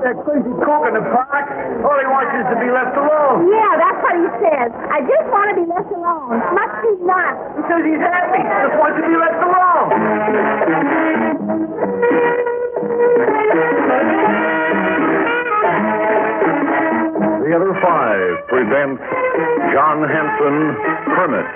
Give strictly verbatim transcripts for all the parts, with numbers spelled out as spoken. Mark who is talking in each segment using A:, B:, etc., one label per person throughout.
A: that crazy cook in the park. All he wants is to be left alone.
B: Yeah, that's what he says. I just want to be left alone. Must be not.
A: He says he's happy. Just wants to be left alone.
C: The other five present John Hanson, Hermit.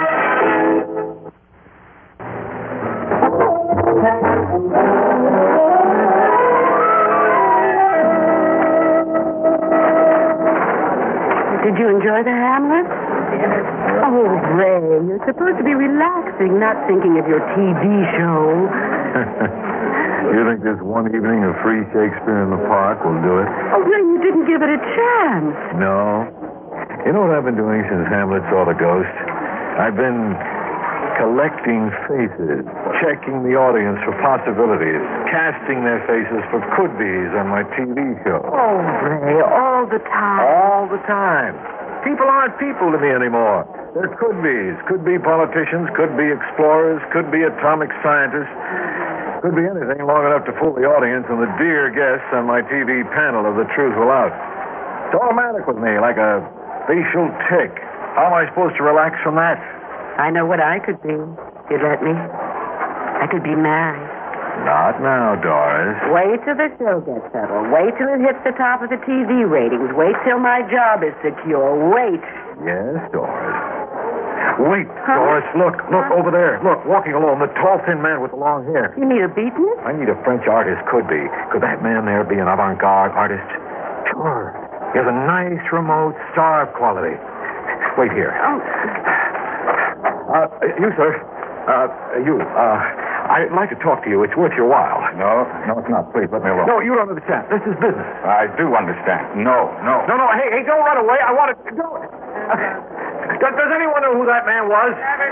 D: Did you enjoy the Hamlet? Oh, Ray, you're supposed to be relaxing, not thinking of your T V show.
C: You think this one evening of free Shakespeare in the Park will do it?
D: Oh, Ray, you didn't give it a chance.
C: No. You know what I've been doing since Hamlet saw the ghost? I've been collecting faces, checking the audience for possibilities, casting their faces for could-bes on my T V show.
D: Oh, Ray, all the time.
C: All the time. People aren't people to me anymore. They're could-bes. Could be politicians, could be explorers, could be atomic scientists. Could be anything long enough to fool the audience and the dear guests on my T V panel of The Truth Will Out. It's automatic with me, like a facial tick. How am I supposed to relax from that?
D: I know what I could be, if you'd let me. I could be married.
C: Not now, Doris.
D: Wait till the show gets settled. Wait till it hits the top of the T V ratings. Wait till my job is secure. Wait.
C: Yes, Doris. Wait,
D: Huh?
C: Doris, look, look over there. Look, walking alone, the tall, thin man with the long hair.
D: You need a beaten?
C: I need a French artist, could be. Could that man there be an avant-garde artist? Sure. He has a nice, remote, starved quality. Wait here.
D: Oh.
C: Uh, you, sir. Uh, you, uh, I'd like to talk to you. It's worth your while.
E: No, no, it's not. Please, let me alone.
C: No, you don't understand. This is business.
E: I do understand. No, no.
C: No, no, hey, hey, don't run away. I want to... Don't. Uh, does, does anyone know who that man was?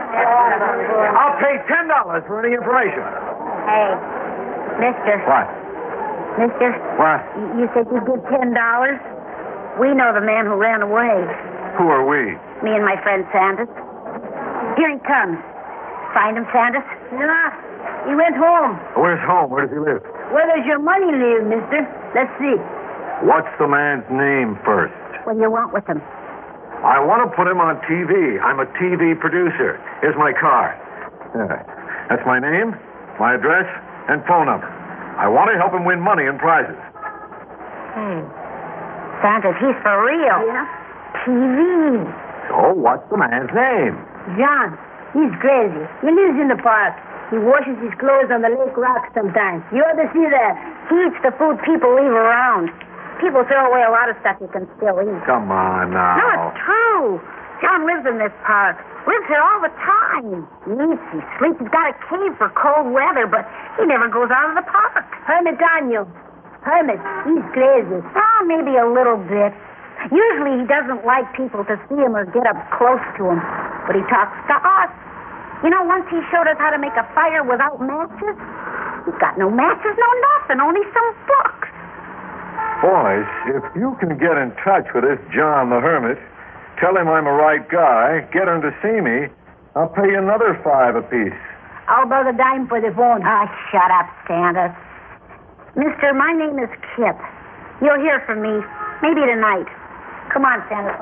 C: I'll pay ten dollars for any information.
B: Hey, mister.
C: What?
B: Mister.
C: What?
B: You said you'd give ten dollars? We know the man who ran away.
C: Who are we?
B: Me and my friend Sanders. Here he comes. Find him, Sanders? No. He went home.
C: Where's home? Where does he live?
B: Where does your money live, mister? Let's see.
C: What's the man's name first?
B: What do you want with him?
C: I want to put him on T V. I'm a T V producer. Here's my card. Yeah. That's my name, my address, and phone number. I want to help him win money and prizes.
B: Hey, Sanders, he's for real. Yeah? T V.
C: So what's the man's name?
B: John. He's crazy. He lives in the park. He washes his clothes on the lake rock sometimes. You ought to see that. He eats the food people leave around. People throw away a lot of stuff you can still eat.
C: Come on now.
B: No, it's true. John lives in this park. Lives here all the time. He eats, he sleeps. He's got a cave for cold weather, but he never goes out of the park. Hermit on you. Hermit. He's crazy. Oh, maybe a little bit. Usually he doesn't like people to see him or get up close to him. But he talks to us. You know, once he showed us how to make a fire without matches. He's got no matches, no nothing, only some books.
C: Boys, if you can get in touch with this John the Hermit, tell him I'm a right guy, get him to see me, I'll pay you another five apiece.
B: How about a dime for the phone? Ah, shut up, Sanders. Mister, my name is Kip. You'll hear from me, maybe tonight. Come on, Sanders.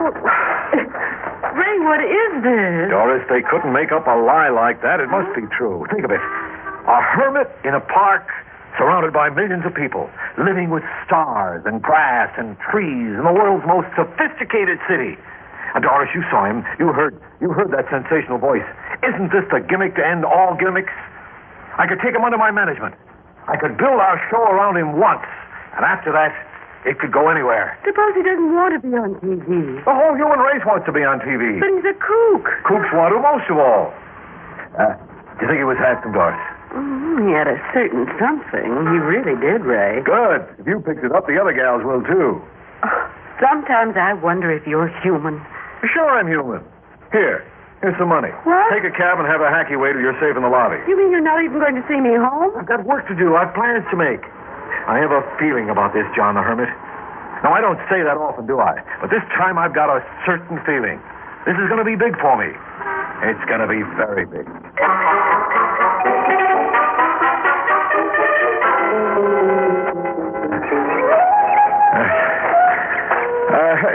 D: Ray, what is this?
C: Doris, they couldn't make up a lie like that. It must be true. Think of it. A hermit in a park surrounded by millions of people, living with stars and grass and trees in the world's most sophisticated city. And Doris, you saw him. You heard you heard that sensational voice. Isn't this the gimmick to end all gimmicks? I could take him under my management. I could build our show around him once. And after that, it could go anywhere.
D: Suppose he doesn't want to be on T V.
C: The whole human race wants to be on T V.
D: But he's a kook.
C: Kooks want to most of all. Uh, do you think he was handsome, Doris?
D: Mm, he had a certain something. He really did, Ray.
C: Good. If you picked it up, the other gals will, too.
D: Sometimes I wonder if you're human.
C: Sure I'm human. Here. Here's some money.
D: What?
C: Take a cab and have a hacky wait till you're safe in the lobby.
D: You mean you're not even going to see me home?
C: I've got work to do. I've plans to make. I have a feeling about this, John the Hermit. Now, I don't say that often, do I? But this time I've got a certain feeling. This is going to be big for me. It's going to be very big.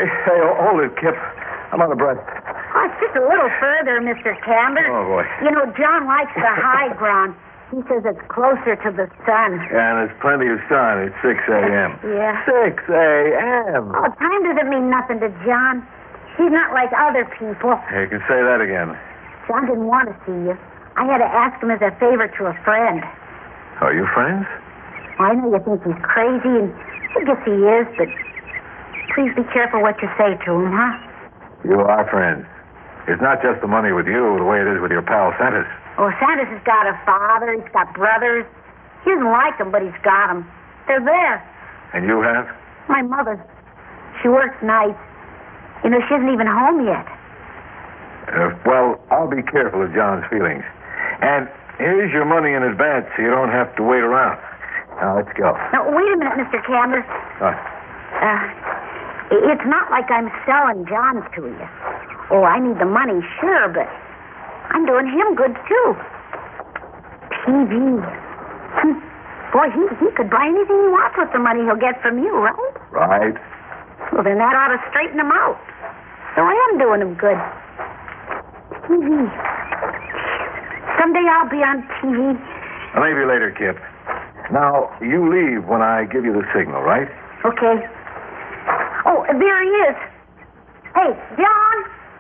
C: Hey, hey, hold it, Kip. I'm out of breath.
B: Oh, it's just a little further, Mister Candler.
C: Oh, boy.
B: You know, John likes the high ground. He says it's closer to the sun.
C: Yeah, and there's plenty of sun. It's six a.m.
B: Yeah.
C: six a.m.
B: Oh, time doesn't mean nothing to John. He's not like other people.
C: You can say that again.
B: John didn't want to see you. I had to ask him as a favor to a friend.
C: Are you friends?
B: Well, I know you think he's crazy, and I guess he is, but please be careful what you say to him, huh?
C: You are friends. It's not just the money with you, the way it is with your pal Santos.
B: Oh, Santos has got a father. He's got brothers. He doesn't like them, but he's got them. They're there.
C: And you have?
B: My mother. She works nights. You know, she isn't even home yet.
C: Uh, well, I'll be careful of John's feelings. And here's your money in advance so you don't have to wait around. Now, let's go.
B: Now, wait a minute, Mister Candler.
C: What?
B: Uh, it's not like I'm selling John's to you. Oh, I need the money, sure, but I'm doing him good, too. T V. Hm. Boy, he, he could buy anything he wants with the money he'll get from you, right?
C: Right.
B: Well, then that ought to straighten him out. So I am doing him good. T V. Someday I'll be on T V.
C: Well, maybe later, Kip. Now, you leave when I give you the signal, right?
B: Okay. Oh, there he is. Hey, John.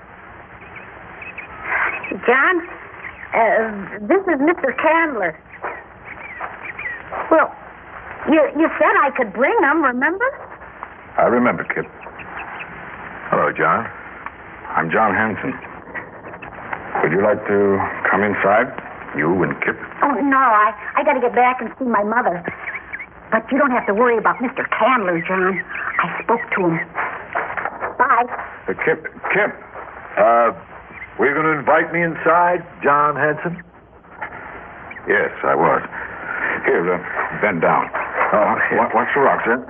B: John, uh, this is Mister Candler. Well, you you said I could bring him, remember?
E: I remember, Kip.
C: Hello, John.
E: I'm John Hanson. Would you like to come inside? You and Kip?
B: Oh, no, I, I got to get back and see my mother. But you don't have to worry about Mister Candler, John. I spoke to him. Bye.
E: Uh, Kip, Kip.
C: Uh, were you going to invite me inside, John Hanson?
E: Yes, I was. Here, uh, bend down.
C: Oh,
E: Wa- watch the rocks, sir.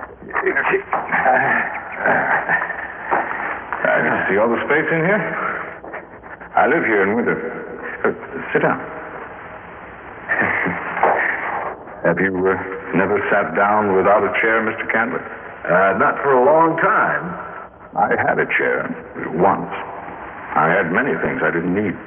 E: I can see all the space in here. I live here in winter. Uh, sit down. Have you uh, never sat down without a chair, Mister Candler?
C: Uh, not for a long time.
E: I had a chair once. I had many things I didn't need.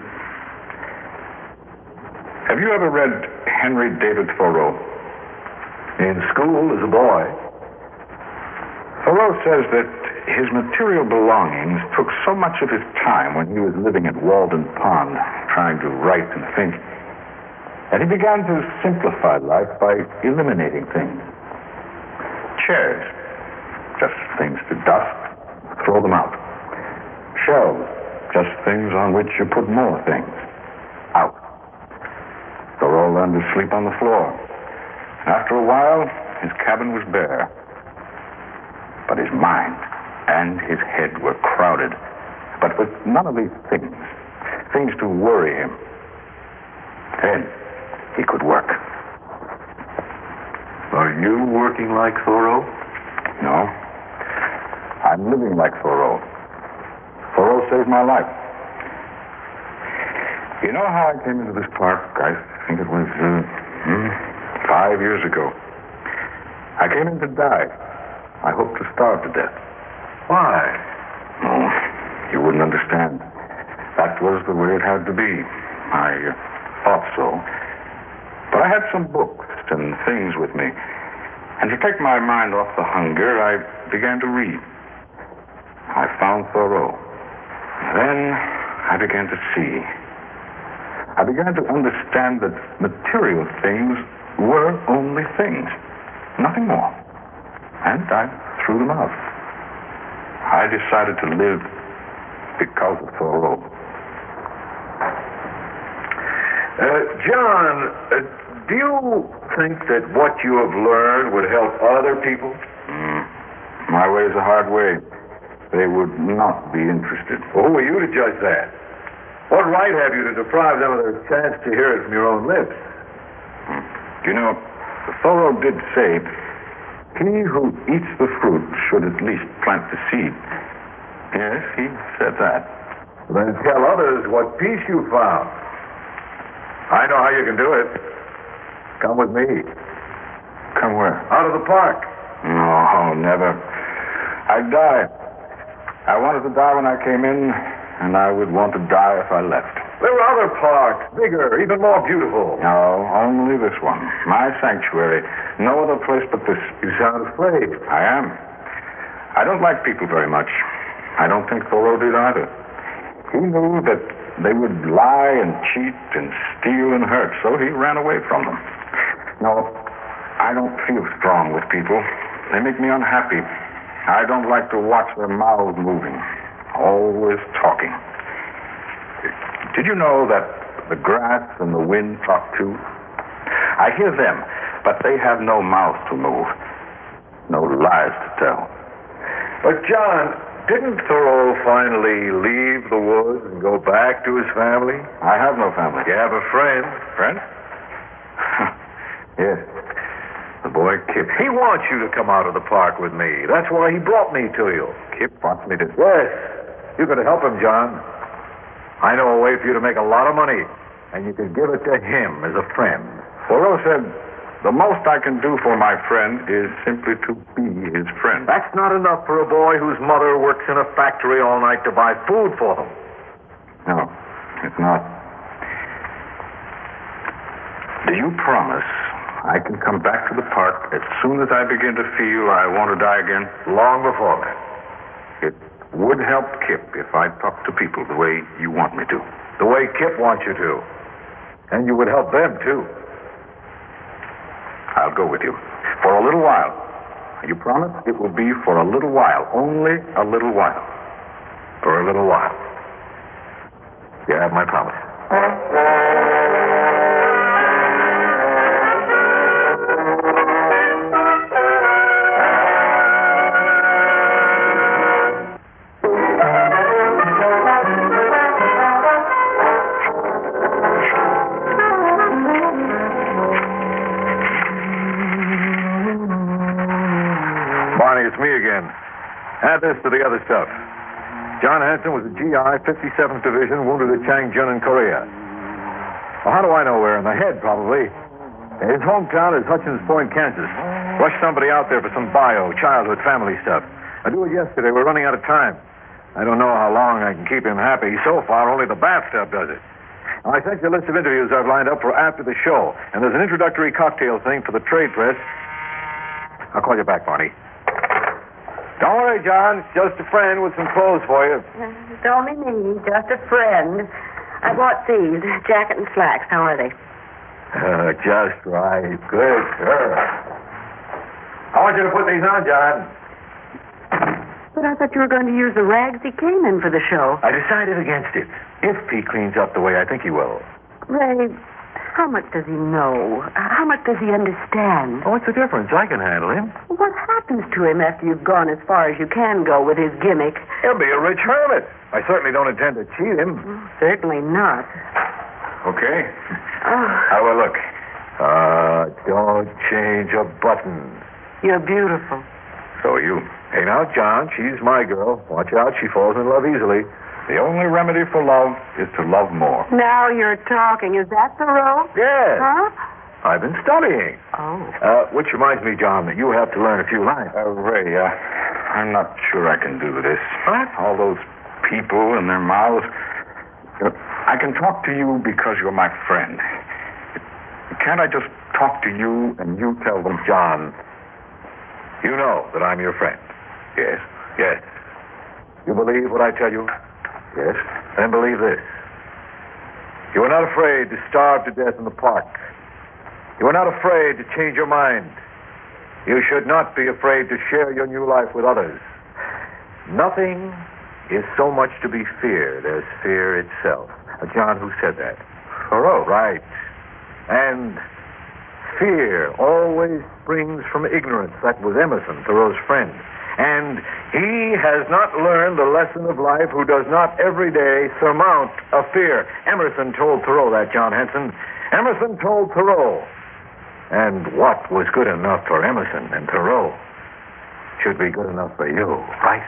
E: Have you ever read Henry David Thoreau?
C: In school as a boy.
E: Thoreau says that his material belongings took so much of his time when he was living at Walden Pond, trying to write and think, and he began to simplify life by eliminating things. Chairs, just things to dust, throw them out. Shelves, just things on which you put more things, out. Thoreau learned to sleep on the floor. After a while, his cabin was bare. But his mind and his head were crowded, but with none of these things, things to worry him. Then he could work.
C: Are you working like Thoreau?
E: No. I'm living like Thoreau. Thoreau saved my life. You know how I came into this park? I think it was uh, hmm, five years ago. I came in to die. I hoped to starve to death.
C: Why?
E: Oh, you wouldn't understand. That was the way it had to be. I uh, thought so. But I had some books and things with me. And to take my mind off the hunger, I began to read. I found Thoreau. Then I began to see. I began to understand that material things were only things, nothing more. And I threw them out. I decided to live because of Thoreau.
C: Uh, John, uh, do you think that what you have learned would help other people?
E: Mm. My way is a hard way. They would not be interested.
C: Well, who are you to judge that? What right have you to deprive them of their chance to hear it from your own lips?
E: Mm. You know, Thoreau did say, he who eats the fruit should at least plant the seed. Yes, he said that.
C: Then tell others what peace you found. I know how you can do it. Come with me.
E: Come where?
C: Out of the park.
E: No, never. I'd die. I wanted to die when I came in, and I would want to die if I left.
C: There were other parks, bigger, even more beautiful.
E: No, only this one. My sanctuary. No other place but this.
C: You sound afraid.
E: I am. I don't like people very much. I don't think Thoreau did either. He knew that they would lie and cheat and steal and hurt, so he ran away from them. No, I don't feel strong with people. They make me unhappy. I don't like to watch their mouths moving, always talking. Did you know that the grass and the wind talk too? I hear them, but they have no mouth to move, no lies to tell.
C: But, John, didn't Thoreau finally leave the woods and go back to his family?
E: I have no family.
C: You have a friend.
E: Friend? Yes. The boy Kip.
C: He wants you to come out of the park with me. That's why he brought me to you.
E: Kip wants me to...
C: Yes. You could help him, John. I know a way for you to make a lot of money, and you could give it to him as a friend.
E: Thoreau said, the most I can do for my friend is simply to be his friend.
C: That's not enough for a boy whose mother works in a factory all night to buy food for them.
E: No, it's not. Do you promise I can come back to the park as soon as I begin to feel I want to die again?
C: Long before that.
E: It would help Kip if I talked to people the way you want me to.
C: The way Kip wants you to. And you would help them, too.
E: I'll go with you. For a little while. You promise? It will be for a little while. Only a little while.
C: For a little while. You have my promise. It's me again. Add this to the other stuff. John Hanson was a G I, fifty-seventh Division, wounded at Changjun in Korea. Well, how do I know where? In the head, probably. His hometown is Hutchins Point, Kansas. Rush somebody out there for some bio, childhood, family stuff. I do it yesterday. We're running out of time. I don't know how long I can keep him happy. So far, only the bathtub does it. Now, I sent you a list of interviews I've lined up for after the show, and there's an introductory cocktail thing for the trade press. I'll call you back, Barney. Don't worry, John. It's just a friend with some clothes for you.
D: It's only me, just a friend. I bought these, jacket and slacks. How are they?
C: Uh, just right. Good girl. I want you to put these on, John.
D: But I thought you were going to use the rags he came in for the show.
C: I decided against it. If he cleans up the way I think he will.
D: Ray, how much does he know? How much does he understand?
C: Oh, what's the difference? I can handle him.
D: What happens to him after you've gone as far as you can go with his gimmick?
C: He'll be a rich hermit. I certainly don't intend to cheat him.
D: Certainly not.
E: Okay.
D: Oh,
E: How will I look?
C: Uh, don't change a button.
D: you're beautiful.
E: So are you.
C: Hey, now, John, she's my girl. Watch out, she falls in love easily.
E: The only remedy for love is to love more.
D: Now you're talking. Is that Thoreau?
C: Yes.
D: Huh?
C: I've been studying.
D: Oh.
C: Uh, which reminds me, John, that you have to learn a few lines.
E: Uh, Ray, uh, I'm not sure I can do this.
C: What?
E: All those people and their mouths. Uh, I can talk to you because you're my friend. Can't I just talk to you and you tell them?
C: John, you know that I'm your friend.
E: Yes.
C: Yes. You believe what I tell you?
E: Yes.
C: Then believe this. You are not afraid to starve to death in the park. You are not afraid to change your mind. You should not be afraid to share your new life with others. Nothing is so much to be feared as fear itself. Uh, John, who said that? Thoreau. Right. And fear always springs from ignorance. That was Emerson, Thoreau's friend. And he has not learned the lesson of life who does not every day surmount a fear. Emerson told Thoreau that, John Hanson. Emerson told Thoreau. And what was good enough for Emerson and Thoreau should be good enough for you, right?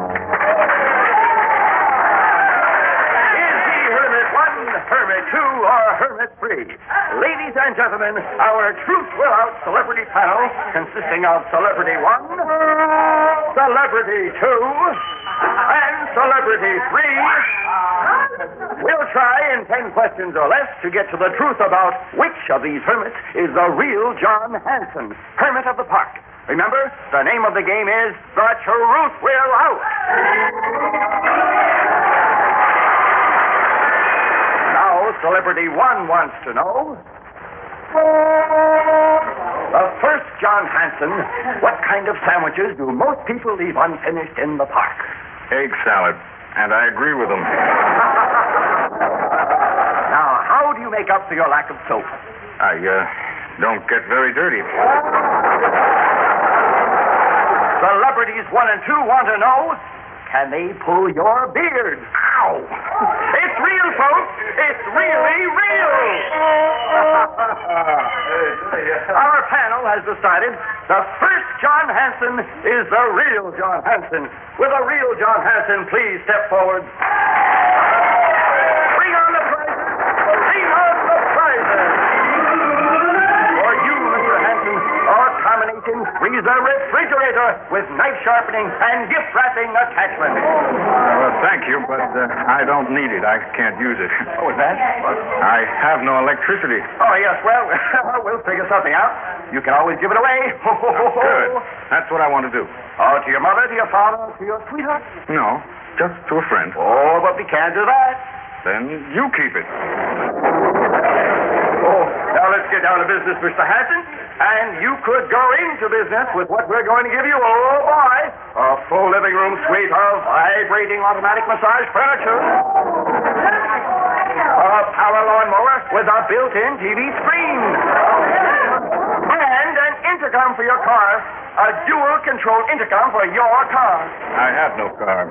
C: Is he Hermit one, Hermit two,
A: or hermit free. Ladies and gentlemen, our Truth Will Out celebrity panel, consisting of Celebrity One, Celebrity Two, and Celebrity Three, will try in ten questions or less to get to the truth about which of these hermits is the real John Hanson, Hermit of the Park. Remember, the name of the game is The Truth Will Out. Now, Celebrity One wants to know, the first John Hanson, what kind of sandwiches do most people leave unfinished in the park?
E: Egg salad. And I agree with them.
A: Now, how do you make up for your lack of soap?
E: I, uh, don't get very dirty.
A: Celebrities one and two want to know, can they pull your beard? Ow! It's real, folks. It's really real. Our panel has decided the first John Hanson is the real John Hanson. Will the real John Hanson please step forward? Bring on the prizes. Bring on the prizes. For you, Mister Hanson, our combination freezer refrigerator with knife sharpening and gift wrapping attachment.
E: Well, thank you, but uh, I don't need it. I can't use it.
A: Oh, is that? What?
E: I have no electricity.
A: Oh, yes, well, we'll figure something out. You can always give it away.
E: Good. That's what I want to do.
A: Oh, to your mother, to your father, to your sweetheart?
E: No, just to a friend.
A: Oh, but we can't do that.
E: Then you keep it.
A: Oh, now let's get down to business, Mister Hanson. And you could go into business with what we're going to give you. Oh, boy. A full living room suite of vibrating automatic massage furniture. A power lawnmower with a built-in T V screen. And an intercom for your car. A dual-control intercom for your car.
E: I have no car.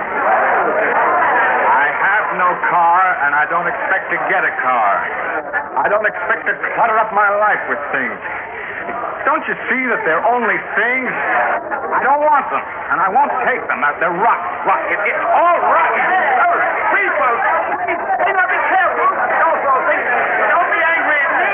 E: I have no car, and I don't expect to get a car. I don't expect to clutter up my life with things. Don't you see that they're only things? I don't want them, and I won't take them. They're rock, rock. It, it's all rock.
A: Oh, please, folks. Please, now be careful. Don't throw things. Don't be angry at me.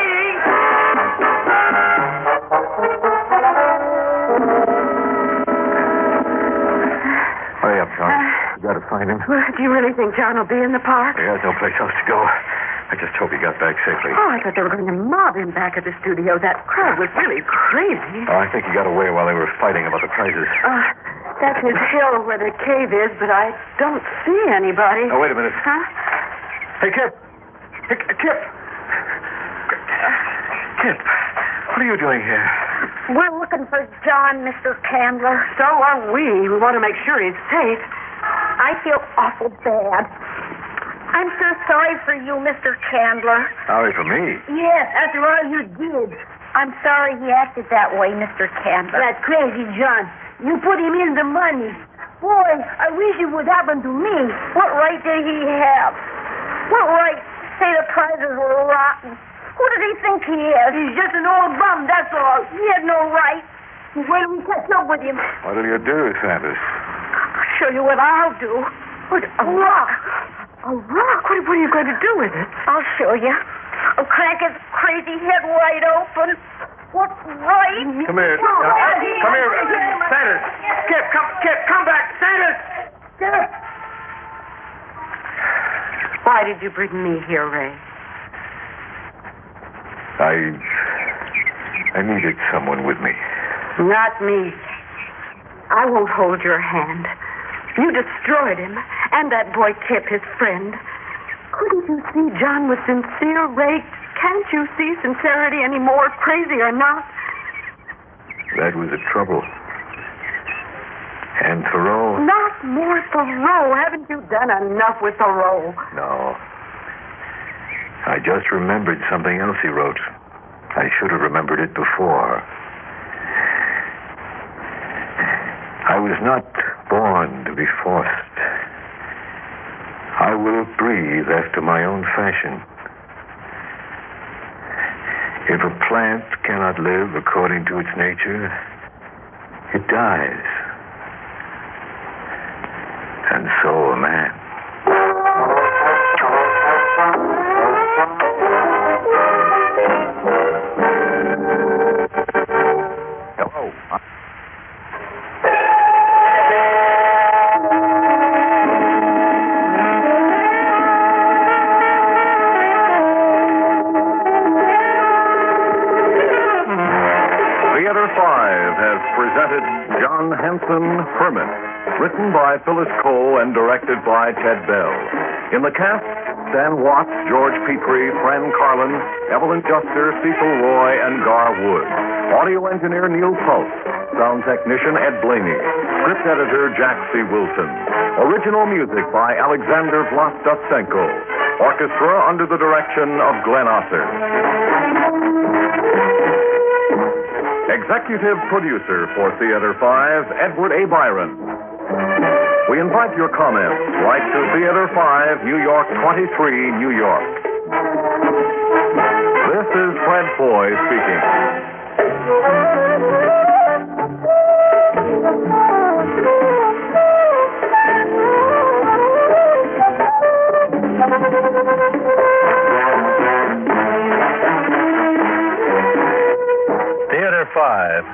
C: Hurry up, John. You gotta find him.
D: Well, do you really think John will be in the park?
C: He has no place else to go. I just hope he got back safely.
D: Oh, I thought they were going to mob him back at the studio. That crowd was really crazy.
C: Oh, I think he got away while they were fighting about the prizes.
D: Uh, that's his hill where the cave is, but I don't see anybody.
C: Oh, wait a minute.
D: Huh?
C: Hey, Kip. Hey, Kip. Kip, what are you doing here?
B: We're looking for John, Mister Candler.
D: So are we. We want to make sure he's safe.
B: I feel awful bad. I'm so sorry for you, Mister Candler.
C: Sorry for me.
B: Yes, after all you did. I'm sorry he acted that way, Mister Candler. That crazy John. You put him in the money. Boy, I wish it would happen to me. What right did he have? What right to say the prizes were rotten? Who does he think he is? He's just an old bum, that's all. He had no right. Wait till we catch up with him.
C: What'll you do, Sanders?
B: I'll show you what I'll do.
D: What, a rock? A rock? What, what are you going to do with it?
B: I'll show you. I'll crack his crazy head wide open. What's right?
C: Come here.
A: Come here. Sanders. Kip, come, Kip, come back. Sanders. Kip.
D: Why did you bring me here, Ray?
C: I... I needed someone with me.
D: Not me. I won't hold your hand. You destroyed him, and that boy Kip, his friend. Couldn't you see John was sincere, Ray? Can't you see sincerity anymore, crazy or not?
C: That was the trouble. And Thoreau...
D: Not more Thoreau. Haven't you done enough with Thoreau?
C: No. I just remembered something else he wrote. I should have remembered it before. I was not born to be forced. I will breathe after my own fashion. If a plant cannot live according to its nature, it dies. And so a man.
F: has presented John Hanson, Hermit, written by Phyllis Cole and directed by Ted Bell. In the cast, Stan Watts, George Petrie, Fran Carlin, Evelyn Juster, Cecil Roy, and Gar Wood. Audio engineer Neil Pulse. Sound technician Ed Blaney. Script editor Jack C. Wilson. Original music by Alexander Vlastotsenko. Orchestra under the direction of Glenn Osser. Executive producer for Theater five, Edward A. Byron. We invite your comments. Write to Theater five, New York twenty-three, New York. This is Fred Foy speaking.